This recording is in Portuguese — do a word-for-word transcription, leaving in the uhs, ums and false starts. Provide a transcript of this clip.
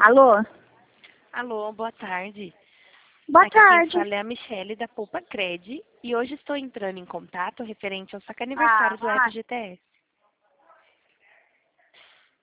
Alô? Alô, boa tarde. Boa Aqui tarde. quem fala é a Michele da Poupa Cred e hoje estou entrando em contato referente ao saque Ah, aniversário do vai. F G T S.